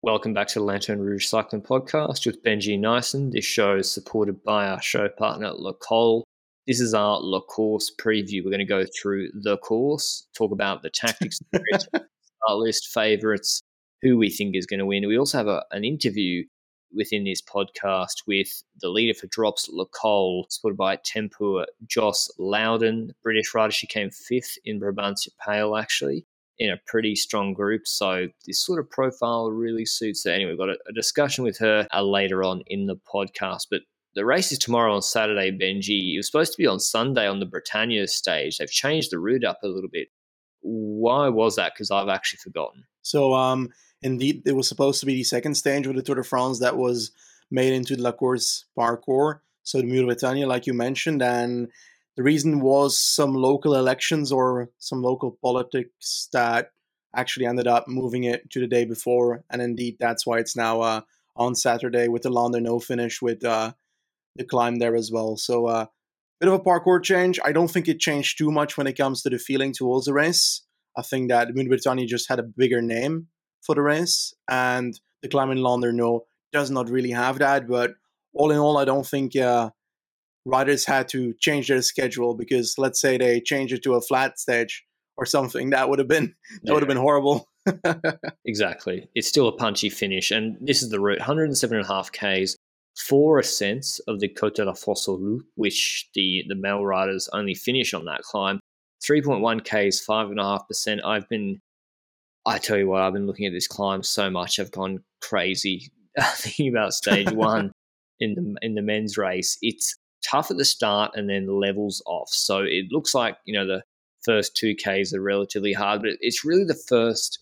Welcome back to the Lanterne Rouge Cycling Podcast with Benji Nyson. This show is supported by our show partner, Le Col. This is our Le Course preview. We're going to go through the course, talk about the tactics, our list, favourites, who we think is going to win. We also have an interview within this podcast with the leader for Drops, Le Col, supported by Tempur, Joss Loudon, British rider. She came fifth in Brabantse Pijl, actually, in a pretty strong group. So this sort of profile really suits her. Anyway, we've got a discussion with her later on in the podcast. But the race is tomorrow on Saturday, Benji. It was supposed to be on Sunday on the Britannia stage. They've changed the route up a little bit. Why was that? Because I've actually forgotten. So, indeed, it was supposed to be the second stage of the Tour de France that was made into the La Course parcours. So the Mur de Britannia, like you mentioned, and the reason was some local elections or some local politics that actually ended up moving it to the day before. And indeed, that's why it's now on Saturday with the Landerneau finish with the climb there as well. So bit of a parkour change. I don't think it changed too much when it comes to the feeling towards the race. I think that the Mur de Britannia just had a bigger name for the race. And the climb in Landerneau does not really have that. But all in all, I don't think riders had to change their schedule, because let's say they change it to a flat stage or something, that would have been horrible. Exactly. It's still a punchy finish, and this is the route: 107.5 k's, 4 ascents of the Côte de la Fosse au Loup, which the male riders only finish on that climb. 3.1 k's, 5.5%. I tell you what, I've been looking at this climb so much, I've gone crazy thinking about stage one in the men's race. It's tough at the start and then levels off. So it looks like, the first 2Ks are relatively hard, but it's really the first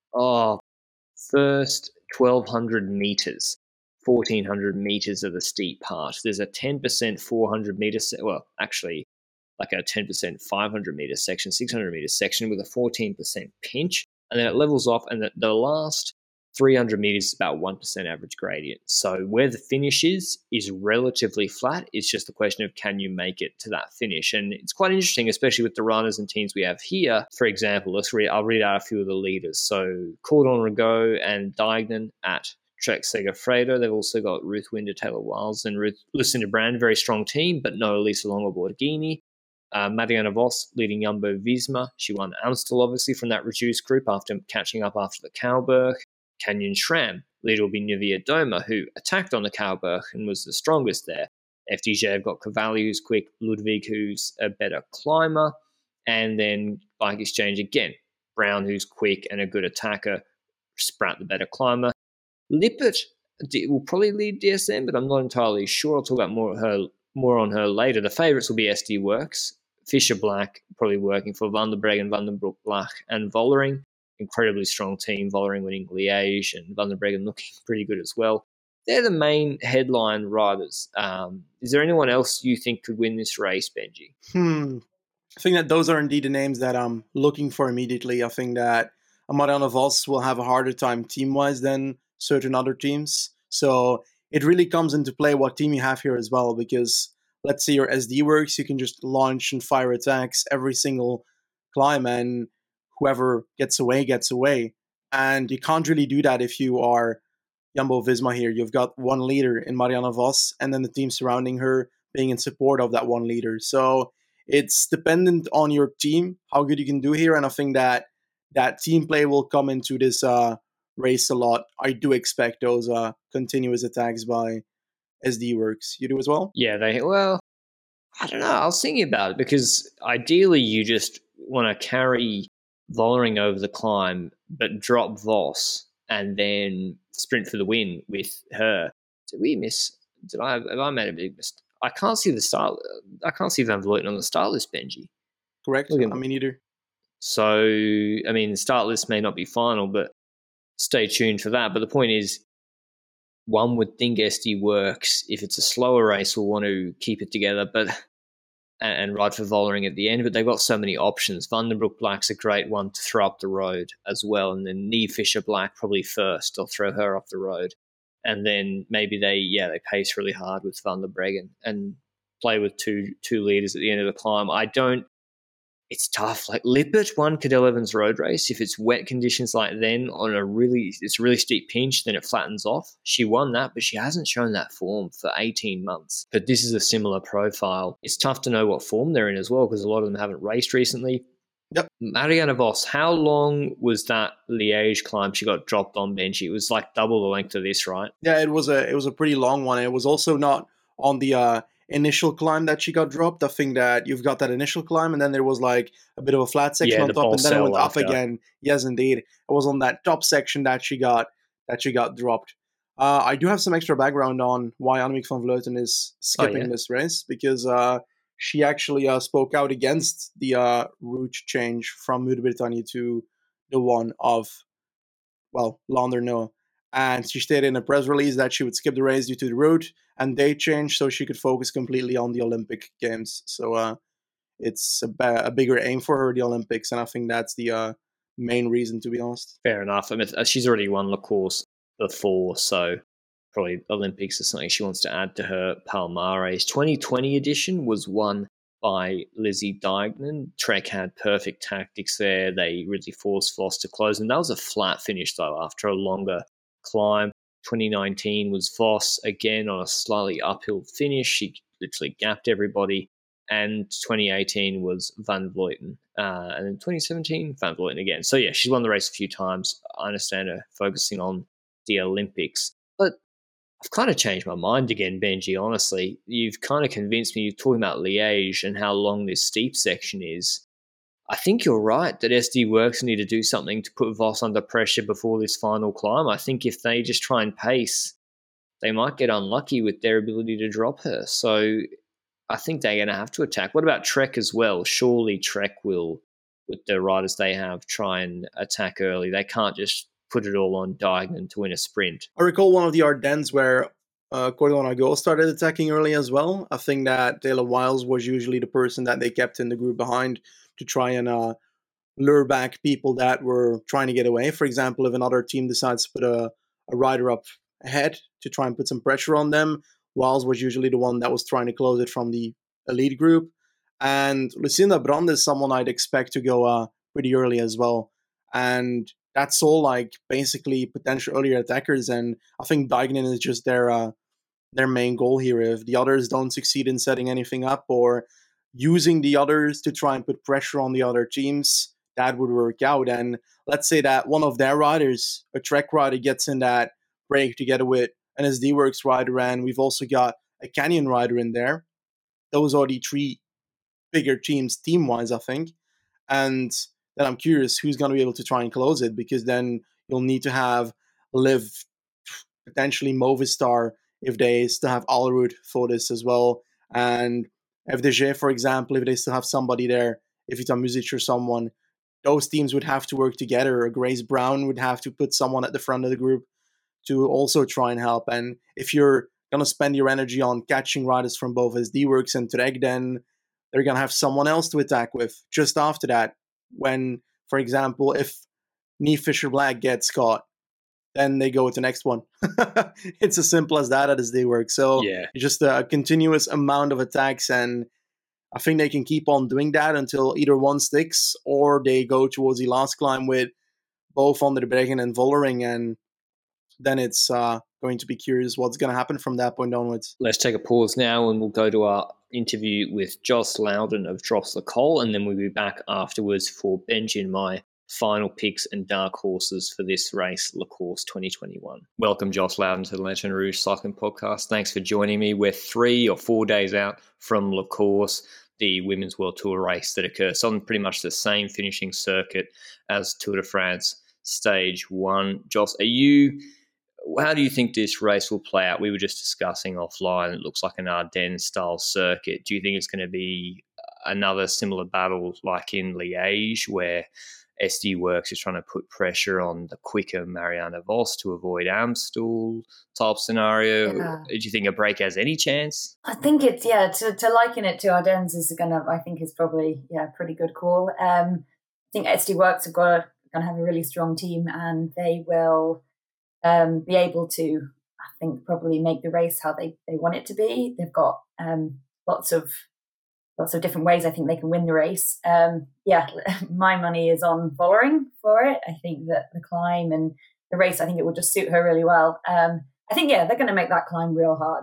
1,200 meters, 1,400 meters of the steep part. There's a 10% 400 meters, well, actually like a 10% 500 meter section, 600 meter section with a 14% pinch. And then it levels off, and the last 300 meters is about 1% average gradient. So where the finish is relatively flat. It's just the question of, can you make it to that finish? And it's quite interesting, especially with the runners and teams we have here. For example, I'll read out a few of the leaders. So Cordon Rigaud and Diagnan at Trek Segafredo. They've also got Ruth Winder, Taylor Wiles, and Lucinda Brand. Very strong team, but no Elisa Longo Borghini. Marianne Vos leading Jumbo-Visma. She won Amstel, obviously, from that reduced group after catching up after the Kauberg. Canyon Schramm, leader will be Nivea Doma, who attacked on the Kauberg and was the strongest there. FDJ have got Cavalli, who's quick, Ludwig, who's a better climber, and then Bike Exchange again, Brown, who's quick and a good attacker, Spratt, the better climber. Lippert will probably lead DSM, but I'm not entirely sure. I'll talk about more on her later. The favourites will be SD Works, Fisher Black, probably working for Van der Breggen, Van den Broek, Black, and Vollering. Incredibly strong team, Vollering winning Liège and Van der Breggen looking pretty good as well. They're the main headline riders. Is there anyone else you think could win this race, Benji? I think that those are indeed the names that I'm looking for immediately. I think that Marianne Vos will have a harder time team-wise than certain other teams. So it really comes into play what team you have here as well, because let's say your SD Works, you can just launch and fire attacks every single climb, and whoever gets away, gets away. And you can't really do that if you are Jumbo-Visma here. You've got one leader in Marianne Vos, and then the team surrounding her being in support of that one leader. So it's dependent on your team, how good you can do here. And I think that team play will come into this race a lot. I do expect those continuous attacks by SD Works. You do as well? Yeah, I don't know. I was thinking about it, because ideally you just want to carry Vollering over the climb, but drop Vos and then sprint for the win with her. Have I made a big mistake? I can't see Van Vleuten on the start list, Benji. Correct. I mean, either. So, the start list may not be final, but stay tuned for that. But the point is, one would think SD Works, if it's a slower race, will want to keep it together, and ride for Vollering at the end, but they've got so many options. Van den Broek Black's a great one to throw up the road as well, and then Niamh Fisher Black probably first. They'll throw her off the road, and then maybe they pace really hard with Van der Breggen and play with two leaders at the end of the climb. I don't it's tough. Like Lippert won Cadel Evans road race. If it's wet conditions like then on it's a really steep pinch, then it flattens off. She won that, but she hasn't shown that form for 18 months. But this is a similar profile. It's tough to know what form they're in as well, because a lot of them haven't raced recently. Yep. Marianne Vos, how long was that Liège climb she got dropped on, Benji? It was like double the length of this, right? Yeah, it was a pretty long one. It was also not on the initial climb that she got dropped. I think that you've got that initial climb, and then there was like a bit of a flat section on top, and then it went up again. Yes, indeed, it was on that top section that she got dropped. I do have some extra background on why Annemiek van Vleuten is skipping this race, because she actually spoke out against the route change from Muur-de-Bretagne to the one of, well, Landerneau. And she stated in a press release that she would skip the race due to the route and date change so she could focus completely on the Olympic Games. So it's a bigger aim for her, the Olympics, and I think that's the main reason, to be honest. Fair enough. I mean, she's already won La Course before, so probably Olympics is something she wants to add to her palmarès. 2020 edition was won by Lizzie Deignan. Trek had perfect tactics there. They really forced Vos to close, and that was a flat finish, though, after a longer climb. 2019 was Vos, again on a slightly uphill finish. She literally gapped everybody. And 2018 was Van Vleuten. And then 2017, Van Vleuten again. So, yeah, she's won the race a few times. I understand her focusing on the Olympics. But I've kind of changed my mind again, Benji, honestly. You've kind of convinced me. You're talking about Liège and how long this steep section is. I think you're right that SD Works need to do something to put Vos under pressure before this final climb. I think if they just try and pace, they might get unlucky with their ability to drop her. So I think they're going to have to attack. What about Trek as well? Surely Trek will, with the riders they have, try and attack early. They can't just put it all on Deignan to win a sprint. I recall one of the Ardennes where Cordon Arago started attacking early as well. I think that Taylor Wiles was usually the person that they kept in the group behind to try and lure back people that were trying to get away. For example, if another team decides to put a rider up ahead to try and put some pressure on them, Wiles was usually the one that was trying to close it from the elite group. And Lucinda Brand is someone I'd expect to go pretty early as well. And that's all like basically potential earlier attackers. And I think Deignan is just their main goal here. If the others don't succeed in setting anything up or using the others to try and put pressure on the other teams, that would work out. And let's say that one of their riders, a Trek rider, gets in that break together with an SD Works rider, and we've also got a Canyon rider in there. Those are the three bigger teams team-wise, I think. And then I'm curious who's going to be able to try and close it, because then you'll need to have Liv, potentially Movistar, if they still have Alrud for this as well. And FDG, for example, if they still have somebody there, if it's a Music or someone, those teams would have to work together. Or Grace Brown would have to put someone at the front of the group to also try and help. And if you're going to spend your energy on catching riders from both SD Works and Trek, then they're going to have someone else to attack with just after that. When, for example, if Niamh Fisher-Black gets caught, then they go with the next one. It's as simple as that at SD Works. So it's just a continuous amount of attacks, and I think they can keep on doing that until either one sticks or they go towards the last climb with both Van der Breggen and Vollering, and then it's going to be curious what's going to happen from that point onwards. Let's take a pause now and we'll go to our interview with Jos Loudon of Drops Le Col, and then we'll be back afterwards for Benji and my final picks and dark horses for this race, La Course 2021. Welcome, Jos Loudon, to the Lanterne Rouge Cycling Podcast. Thanks for joining me. We're 3 or 4 days out from La Course, the Women's World Tour race that occurs on pretty much the same finishing circuit as Tour de France Stage 1. Jos, how do you think this race will play out? We were just discussing offline. It looks like an Ardennes-style circuit. Do you think it's going to be another similar battle like in Liège, where SD Works is trying to put pressure on the quicker Marianne Vos to avoid Amstel type scenario? Yeah. Do you think a break has any chance? I think it's, to liken it to Ardennes is probably a pretty good call. I think SD Works are going to have a really strong team, and they will be able to, I think, probably make the race how they want it to be. They've got lots of lots of different ways I think they can win the race. My money is on Vollering for it. I think that the climb and the race, I think it will just suit her really well. I think, they're going to make that climb real hard.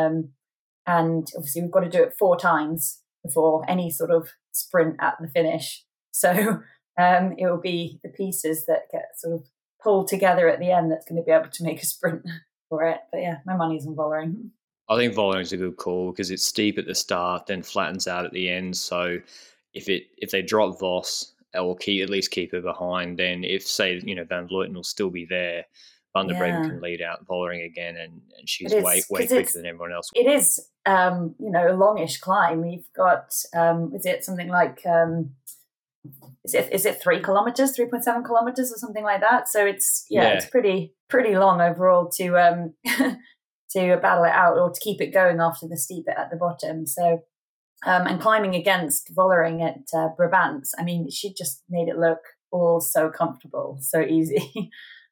And obviously we've got to do it 4 times before any sort of sprint at the finish. So it will be the pieces that get sort of pulled together at the end that's going to be able to make a sprint for it. But my money's on Vollering. I think Vollering's a good call because it's steep at the start, then flattens out at the end. So if they drop Vos or at least keep her behind, then if, say, Van Vleuten will still be there, Van der Breggen can lead out Vollering again, and she's way quicker than everyone else. It is, a longish climb. You've got, is it something like, is it 3 kilometers, 3.7 kilometers or something like that? So it's pretty long overall to to battle it out or to keep it going after the steep bit at the bottom. So, and climbing against Vollering at Brabant, I mean, she just made it look all so comfortable, so easy.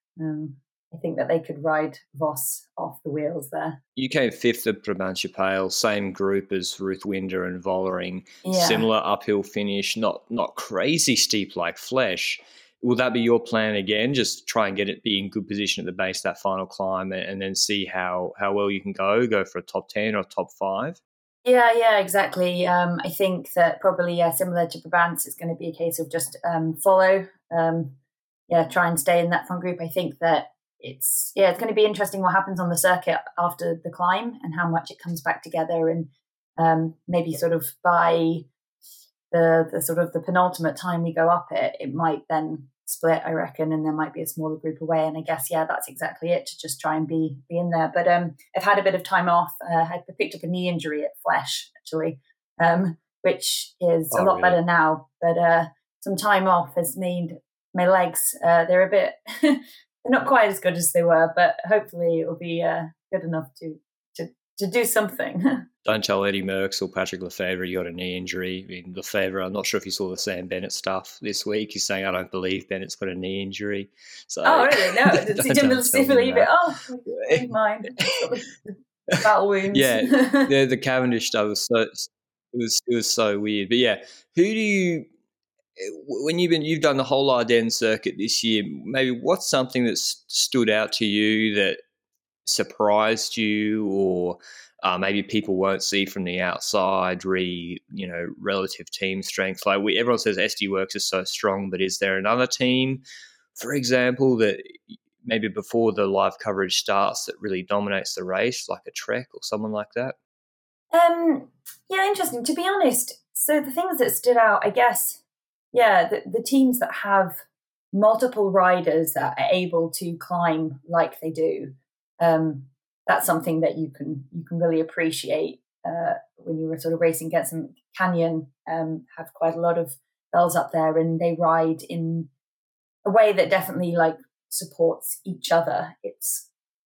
I think that they could ride Vos off the wheels there. You came 5th at Brabantse Pijl, same group as Ruth Winder and Vollering, similar uphill finish, not crazy steep like Flesch. Will that be your plan again? Just try and be in good position at the base of that final climb and then see how well you can go for a top 10 or top 5? Yeah, exactly. I think that probably, similar to Brabant, it's going to be a case of just follow, try and stay in that front group. I think that it's going to be interesting what happens on the circuit after the climb and how much it comes back together, and maybe sort of by the sort of the penultimate time we go up it might then split, I reckon, and there might be a smaller group away. And I guess, that's exactly it, to just try and be in there. But I've had a bit of time off. I picked up a knee injury at Flesch, actually, which is a lot better now. But some time off has made my legs, they're a bit, they're not quite as good as they were, but hopefully it will be good enough to do something. Don't tell Eddie Merckx or Patrick Lefevere you got a knee injury. I mean, Lefevere, I'm not sure if you saw the Sam Bennett stuff this week. He's saying, I don't believe Bennett's got a knee injury. So, really? No, didn't believe it. Oh, never mind. Battle wounds. The Cavendish stuff was it was so weird. But who do you, when you've done the whole Ardennes circuit this year, maybe what's something that stood out to you that surprised you, or maybe people won't see from the outside, relative team strength? Like everyone says SD Worx is so strong, but is there another team, for example, that maybe before the live coverage starts that really dominates the race, like a Trek or someone like that? Interesting. To be honest, so the things that stood out, I guess, the teams that have multiple riders that are able to climb like they do, that's something that you can really appreciate when you were sort of racing against them. Canyon have quite a lot of bells up there, and they ride in a way that definitely supports each other. It's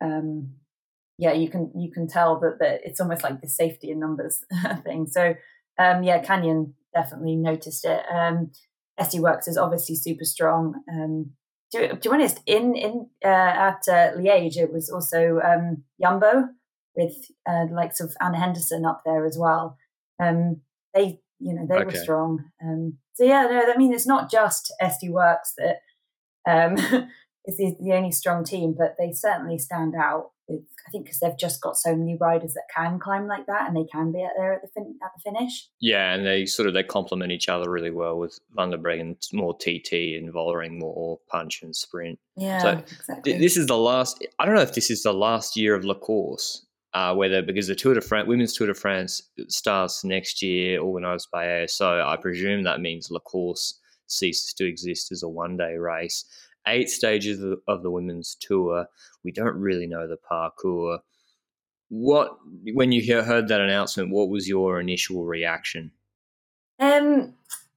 you can tell that it's almost like the safety in numbers thing. So Canyon definitely noticed it. SD Worx is obviously super strong. To be honest, at Liège, it was also Jumbo with the likes of Anna Henderson up there as well. They were strong. It's not just SD Worx that is the only strong team, but they certainly stand out. I think because they've just got so many riders that can climb like that, and they can be there at the finish. Yeah, and they complement each other really well, with Van der Breggen more TT and Vollering more punch and sprint. Yeah, so exactly. This is the last. I don't know if this is the last year of La Course, because the Tour de France, Women's Tour de France, starts next year, organised by ASO. I presume that means La Course ceases to exist as a one-day race. 8 stages of the women's tour. We don't really know the parcours. When you heard that announcement, what was your initial reaction? You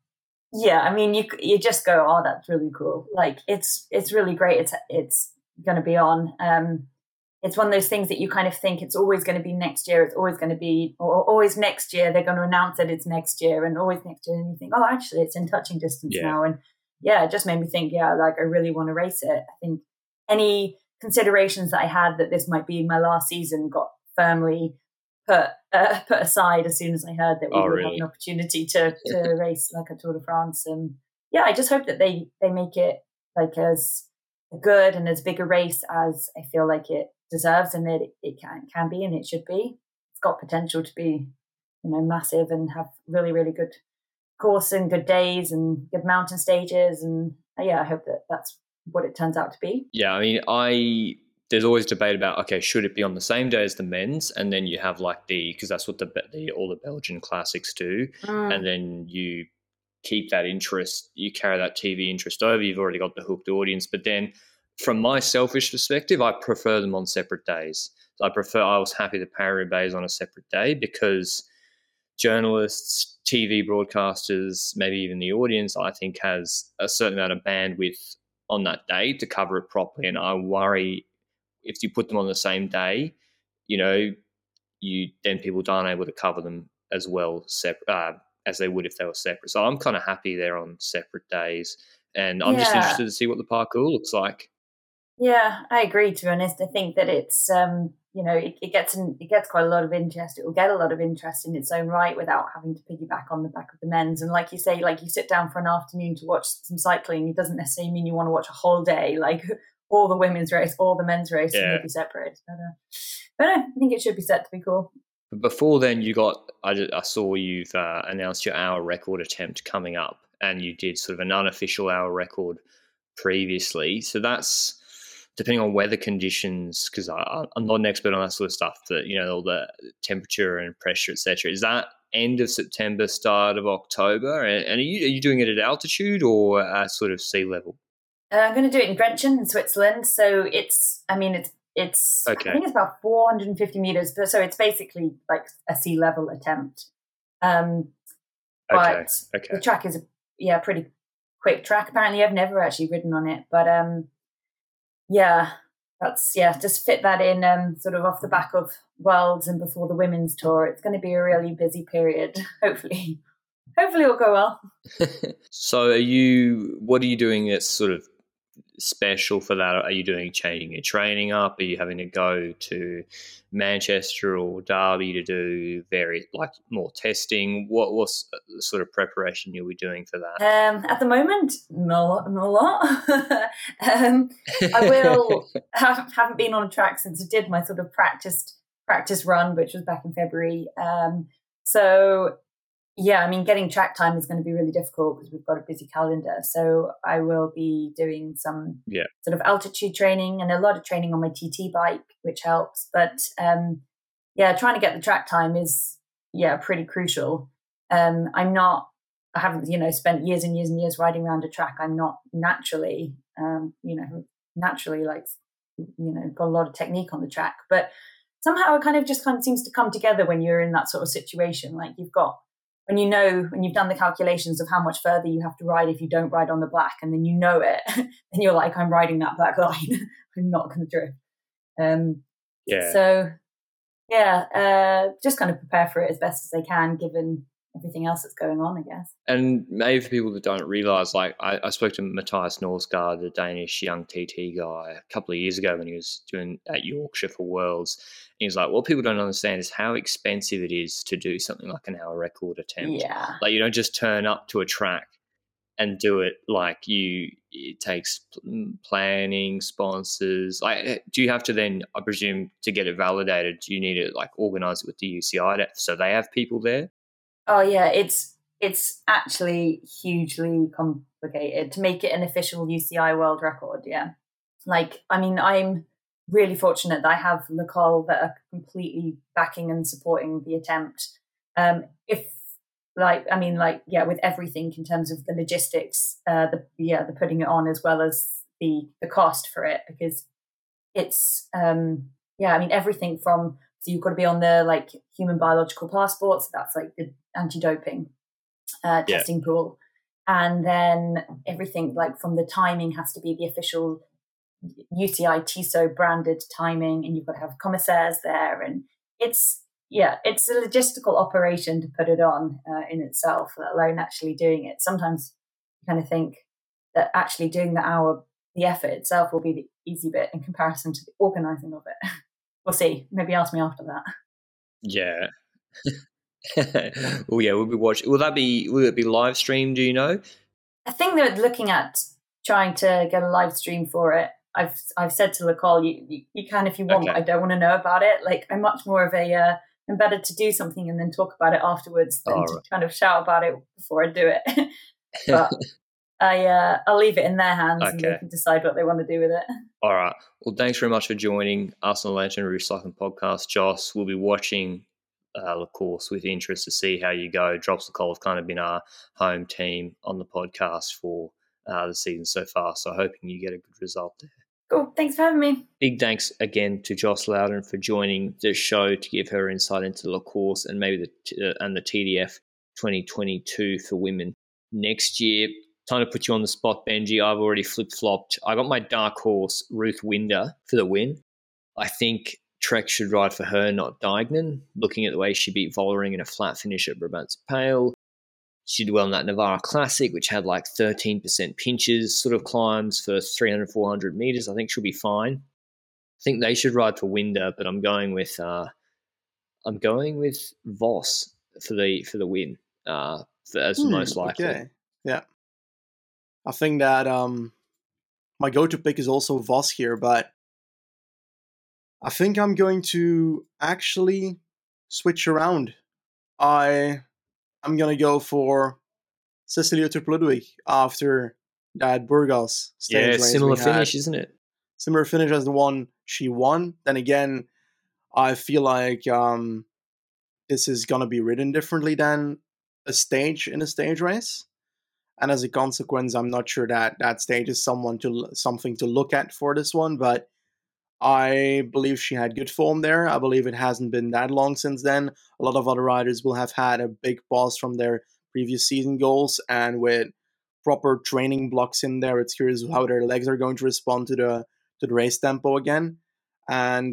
just go, oh, that's really cool. It's really great. It's going to be on. It's one of those things that you kind of think it's always going to be next year. It's always going to be, or always next year. They're going to announce that it's next year, and always next year. And you think, oh, actually, it's in touching distance now. And it just made me think, I really want to race it. I think any considerations that I had that this might be my last season got firmly put aside as soon as I heard that we would have really? an opportunity to race like a Tour de France. And yeah, I just hope that they make it like as good and as big a race as I feel like it deserves, and that it can be and it should be. It's got potential to be, massive and have really, really good course and good days and good mountain stages. And yeah, I hope that that's what it turns out to be. Yeah, I mean, there's always debate about, okay, should it be on the same day as the men's, and then you have like because that's what all the Belgian classics do, and then you keep that interest, you carry that TV interest over. You've already got the hooked audience, but then from my selfish perspective, I prefer them on separate days. I was happy that Paris-Roubaix is on a separate day because journalists, TV broadcasters, maybe even the audience, I think has a certain amount of bandwidth on that day to cover it properly. And I worry if you put them on the same day, then people aren't able to cover them as well as they would if they were separate. So I'm kind of happy they're on separate days, and I'm just interested to see what the parkour looks like. Yeah, I agree. To be honest, I think that it's it gets quite a lot of interest. It will get a lot of interest in its own right without having to piggyback on the back of the men's. And like you say, like you sit down for an afternoon to watch some cycling, it doesn't necessarily mean you want to watch a whole day, like all the women's race, all the men's race, and maybe separate. But I think it should be set to be cool. But before then, I saw you've announced your hour record attempt coming up, and you did sort of an unofficial hour record previously. So that's depending on weather conditions, because I'm not an expert on that sort of stuff, that, all the temperature and pressure, etc. Is that end of September, start of October? And are you doing it at altitude or at sort of sea level? I'm going to do it in Grenchen in Switzerland. So it's okay. I think it's about 450 meters, so it's basically like a sea level attempt. But the track is a pretty quick track. Apparently, I've never actually ridden on it, but just fit that in sort of off the back of Worlds and before the women's tour. It's going to be a really busy period. Hopefully it'll go well. So what are you doing that's sort of special for that? Are you changing your training up? Are you having to go to Manchester or Derby to do more testing? What's the sort of preparation you'll be doing for that? At the moment, not a lot. I haven't been on a track since I did my sort of practice run, which was back in February. So yeah, I mean, getting track time is going to be really difficult because we've got a busy calendar. So I will be doing some sort of altitude training and a lot of training on my TT bike, which helps. But trying to get the track time is pretty crucial. I haven't spent years and years and years riding around a track. I'm not naturally got a lot of technique on the track, but somehow it kind of seems to come together when you're in that sort of situation. Like when you've done the calculations of how much further you have to ride if you don't ride on the black, and then it, and you're like, I'm riding that black line. I'm not going to drift. Just kind of prepare for it as best as I can, given everything else that's going on, I guess. And maybe for people that don't realise, like I spoke to Matthias Norsgaard, the Danish young TT guy, a couple of years ago when he was doing at Yorkshire for Worlds. And he was like, what people don't understand is how expensive it is to do something like an hour record attempt. Yeah. Like you don't just turn up to a track and do it. It takes planning, sponsors. Like, do you have to then, I presume, to get it validated, do you need to organise it with the UCI so they have people there? Oh yeah, it's actually hugely complicated to make it an official UCI world record. Yeah, I'm really fortunate that I have Le Col that are completely backing and supporting the attempt. With everything in terms of the logistics, the putting it on as well as the cost for it, because it's everything from. So you've got to be on the human biological passport. So that's like the anti-doping testing pool. And then everything from the timing has to be the official UCI TISO branded timing. And you've got to have commissaires there. And it's a logistical operation to put it on in itself, let alone actually doing it. Sometimes you kind of think that actually doing the effort itself will be the easy bit in comparison to the organising of it. We'll see. Maybe ask me after that. Yeah. Well, yeah, we'll be watching. Will it be live streamed? Do you know? I think they're looking at trying to get a live stream for it. I've said to Nicole, you can if you want, Okay. but I don't want to know about it. Like, I'm much more of a I'm better to do something and then talk about it afterwards than to kind of shout about it before I do it. But I'll leave it in their hands and they can decide what they want to do with it. All right. Well, thanks very much for joining us on the Legendary Recycling Podcast, Joss. We'll be watching La Course with interest to see how you go. Drops the Call have kind of been our home team on the podcast for the season so far, so hoping you get a good result there. Cool. Thanks for having me. Big thanks again to Joss Loudon for joining the show to give her insight into the La Course and maybe the TDF 2022 for women next year. Time to put you on the spot, Benji. I've already flip-flopped. I got my dark horse, Ruth Winder, for the win. I think Trek should ride for her, not Duignan. Looking at the way she beat Vollering in a flat finish at Brabantse Pale. She did well in that Navarra Classic, which had like 13% pinches sort of climbs for 300, 400 meters. I think she'll be fine. I think they should ride for Winder, but I'm going with Voss for the win as most likely. Okay. Yeah. I think that my go-to pick is also Voss here, but I think I'm going to actually switch around. I'm going to go for Cecilia Tupp-Ludwig after that Burgos stage race. Similar finish, isn't it? Similar finish as the one she won. Then again, I feel like this is going to be ridden differently than a stage in a stage race. And as a consequence, I'm not sure that stage is something to look at for this one, but I believe she had good form there. I believe it hasn't been that long since then. A lot of other riders will have had a big pause from their previous season goals, and with proper training blocks in there, it's curious how their legs are going to respond to the race tempo again. And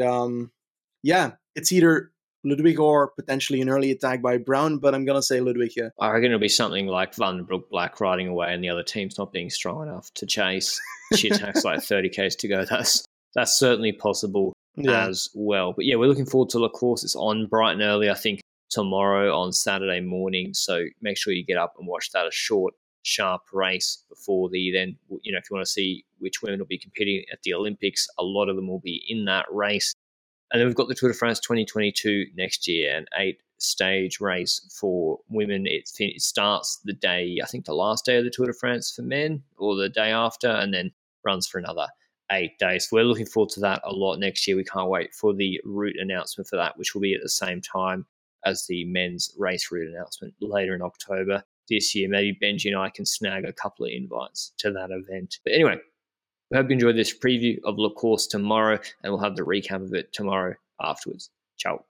it's either Ludwig or potentially an early attack by Brown, but I'm going to say Ludwig here. I reckon it'll be something like Van Broek Black riding away and the other team's not being strong enough to chase. She attacks like 30 Ks to go. That's certainly possible as well. But yeah, we're looking forward to La Course. It's on bright and early, I think, tomorrow on Saturday morning. So make sure you get up and watch that, a short, sharp race before if you want to see which women will be competing at the Olympics, a lot of them will be in that race. And then we've got the Tour de France 2022 next year, an 8-stage race for women. It starts the day, I think the last day of the Tour de France for men, or the day after, and then runs for another 8 days. So we're looking forward to that a lot next year. We can't wait for the route announcement for that, which will be at the same time as the men's race route announcement later in October this year. Maybe Benji and I can snag a couple of invites to that event. But anyway, we hope you enjoyed this preview of La Course tomorrow, and we'll have the recap of it tomorrow afterwards. Ciao.